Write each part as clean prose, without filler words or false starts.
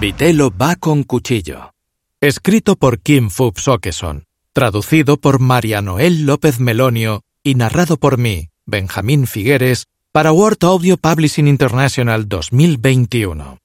Vitelo va con cuchillo. Escrito por Kim Phubs Okeson, traducido por María Noel López Melonio y narrado por mí, Benjamín Figueres, para Word Audio Publishing International 2021.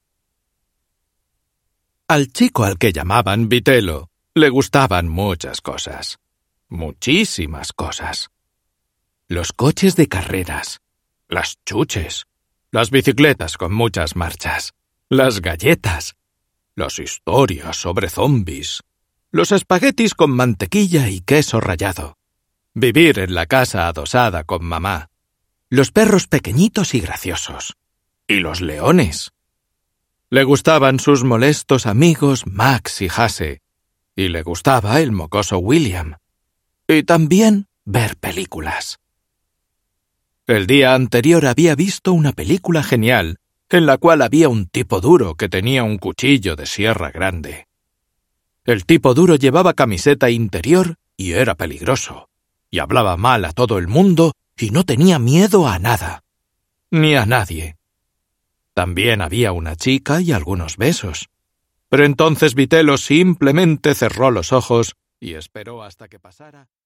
Al chico al que llamaban Vitelo le gustaban muchas cosas. Muchísimas cosas. Los coches de carreras, las chuches, las bicicletas con muchas marchas, las galletas, las historias sobre zombis, los espaguetis con mantequilla y queso rallado, vivir en la casa adosada con mamá, los perros pequeñitos y graciosos, y los leones. Le gustaban sus molestos amigos Max y Hasse, y le gustaba el mocoso William, y también ver películas. El día anterior había visto una película genial, en la cual había un tipo duro que tenía un cuchillo de sierra grande. El tipo duro llevaba camiseta interior y era peligroso, y hablaba mal a todo el mundo y no tenía miedo a nada, ni a nadie. También había una chica y algunos besos. Pero entonces Vitelo simplemente cerró los ojos y esperó hasta que pasara.